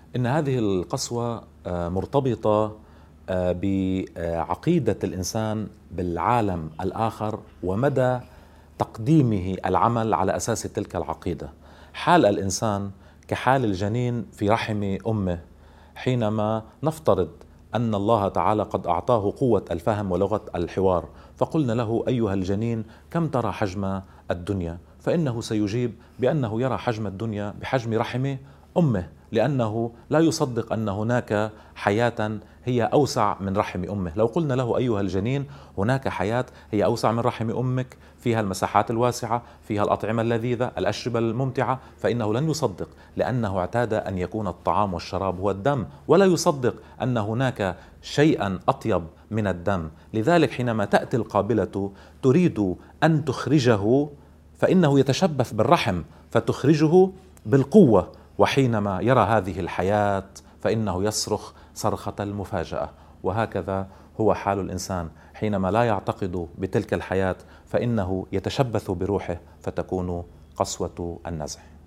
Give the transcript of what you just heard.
إن هذه القسوة مرتبطة بعقيدة الإنسان بالعالم الآخر ومدى تقديمه العمل على أساس تلك العقيدة. حال الإنسان كحال الجنين في رحم أمه، حينما نفترض أن الله تعالى قد أعطاه قوة الفهم ولغة الحوار، فقلنا له أيها الجنين كم ترى حجم الدنيا؟ فإنه سيجيب بأنه يرى حجم الدنيا بحجم رحم أمه، لأنه لا يصدق أن هناك حياة هي أوسع من رحم أمه. لو قلنا له أيها الجنين هناك حياة هي أوسع من رحم أمك، فيها المساحات الواسعة، فيها الأطعمة اللذيذة، الأشربة الممتعة، فإنه لن يصدق، لأنه اعتاد أن يكون الطعام والشراب هو الدم، ولا يصدق أن هناك شيئا أطيب من الدم. لذلك حينما تأتي القابلة تريد أن تخرجه، فإنه يتشبث بالرحم فتخرجه بالقوة، وحينما يرى هذه الحياة فإنه يصرخ صرخة المفاجأة. وهكذا هو حال الإنسان حينما لا يعتقد بتلك الحياة، فإنه يتشبث بروحه فتكون قسوة النزع.